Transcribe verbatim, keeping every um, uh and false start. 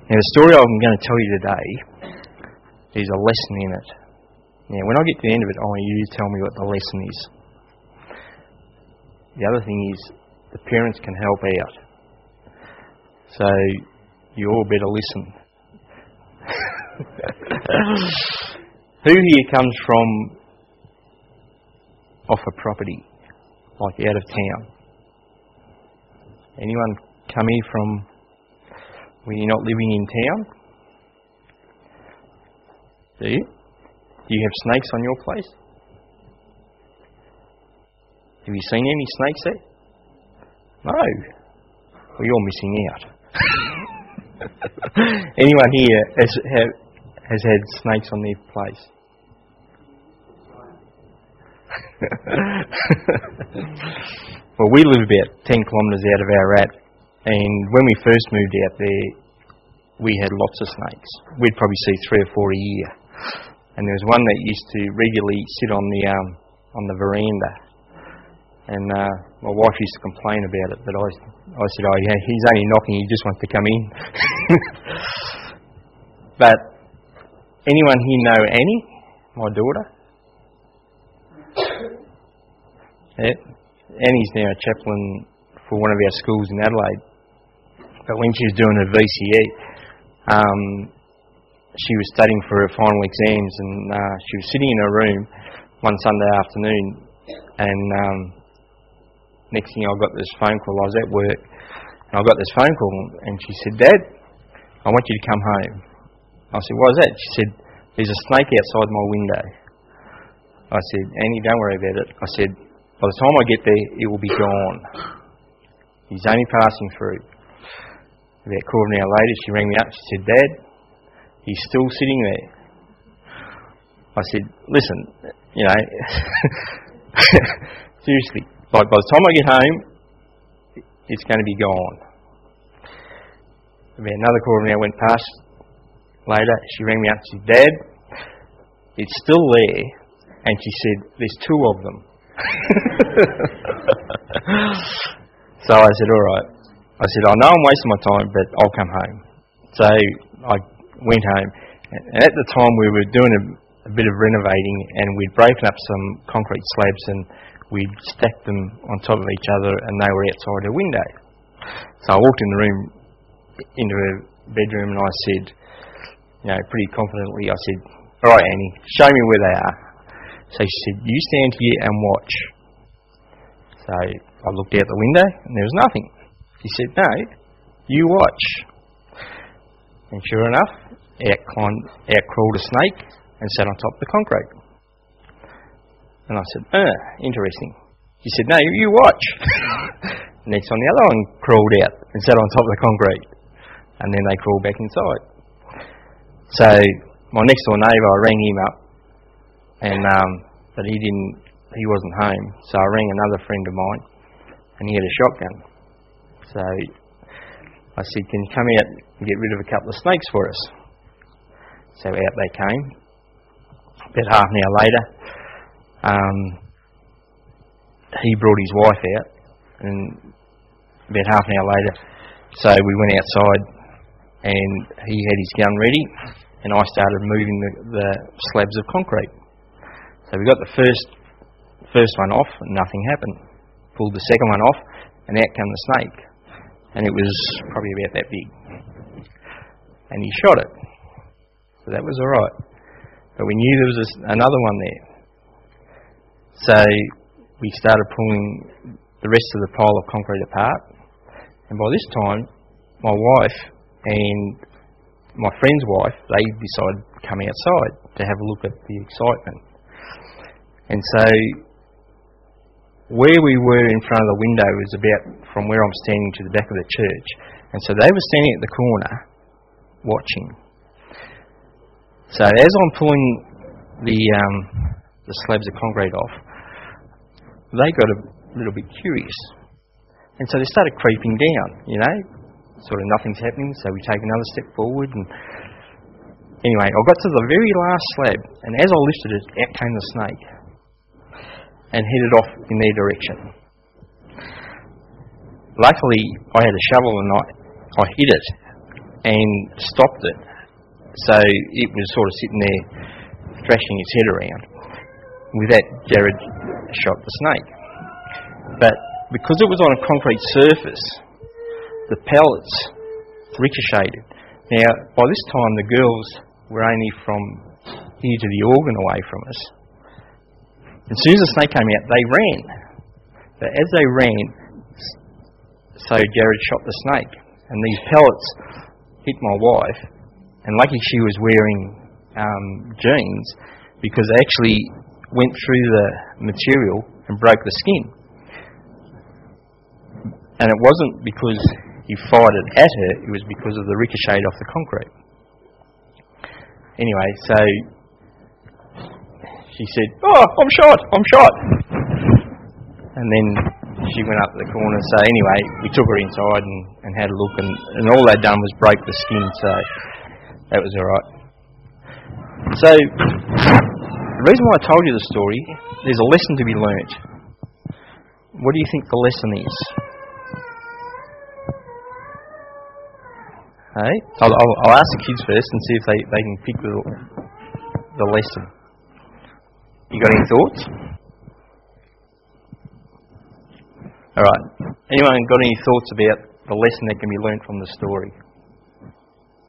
Now, the story I'm going to tell you today, there's a lesson in it. Now, when I get to the end of it, I want you to tell me what the lesson is. The other thing is, the parents can help out. So, you all better listen. Who here comes from off a property, like out of town? Anyone come here from when you're not living in town? Do you? Do you have snakes on your place? Have you seen any snakes there? No. Well, you're missing out. Anyone here has, have, has had snakes on their place? Well, we live about ten kilometres out of Ararat, and when we first moved out there, we had lots of snakes. We'd probably see three or four a year, and there was one that used to regularly sit on the um, on the veranda, and uh, my wife used to complain about it. But I, I said, "Oh yeah, he's only knocking. He just wants to come in." But anyone here know Annie, my daughter? Yeah. Annie's now a chaplain for one of our schools in Adelaide. But when she was doing her V C E, um, she was studying for her final exams, and uh, she was sitting in her room one Sunday afternoon, and um, next thing I got this phone call. I was at work, and I got this phone call, and she said, "Dad, I want you to come home." I said, "What is that?" She said, "There's a snake outside my window." I said, "Annie, don't worry about it." I said, "By the time I get there, it will be gone. He's only passing through." About a quarter of an hour later, she rang me up. She said, "Dad, he's still sitting there." I said, "Listen, you know, seriously, like by the time I get home, it's going to be gone." About another quarter of an hour went past. Later, she rang me up. She said, "Dad, it's still there." And she said, "There's two of them." So I said, "All right." I said, "I know I'm wasting my time, but I'll come home." So I went home, and at the time we were doing a, a bit of renovating, and we'd broken up some concrete slabs and we'd stacked them on top of each other, and they were outside her window. So I walked in the room, into her bedroom, and I said, you know, pretty confidently, I said, "All right, Annie, show me where they are." So she said, "You stand here and watch." So I looked out the window and there was nothing. She said, "No, you watch." And sure enough, out, climbed, out crawled a snake and sat on top of the concrete. And I said, "Uh, interesting." She said, "No, you watch." Next on the other one crawled out and sat on top of the concrete. And then they crawled back inside. So my next door neighbour, I rang him up. And um, but he didn't. He wasn't home, so I rang another friend of mine, and he had a shotgun. So I said, "Can you come out and get rid of a couple of snakes for us?" So out they came. About half an hour later, um, he brought his wife out, and about half an hour later, so we went outside, and he had his gun ready, and I started moving the, the slabs of concrete. So we got the first first one off and nothing happened. Pulled the second one off and out came the snake. And it was probably about that big. And he shot it. So that was alright. But we knew there was a, another one there. So we started pulling the rest of the pile of concrete apart. And by this time, my wife and my friend's wife, they decided to come outside to have a look at the excitement. And so where we were in front of the window was about from where I'm standing to the back of the church. And so they were standing at the corner watching. So as I'm pulling the um, the slabs of concrete off, they got a little bit curious. And so they started creeping down, you know, sort of nothing's happening, so we take another step forward. And anyway, I got to the very last slab, and as I lifted it, out came the snake and headed off in their direction. Luckily, I had a shovel and I, I hit it, and stopped it. So it was sort of sitting there thrashing its head around. With that, Jared shot the snake. But because it was on a concrete surface, the pellets ricocheted. Now, by this time, the girls were only from here to the organ away from us. As soon as the snake came out, they ran. But as they ran, so Jared shot the snake. And these pellets hit my wife. And lucky she was wearing um, jeans, because they actually went through the material and broke the skin. And it wasn't because he fired it at her, it was because of the ricochet off the concrete. Anyway, so she said, "Oh, I'm shot, I'm shot." And then she went up to the corner. So anyway, we took her inside and, and had a look, and, and all they'd done was break the skin, so that was alright. So, the reason why I told you the story, there's a lesson to be learnt. What do you think the lesson is? Hey, I'll, I'll, I'll ask the kids first and see if they, they can pick the, the lesson. You got any thoughts? Alright. Anyone got any thoughts about the lesson that can be learnt from the story?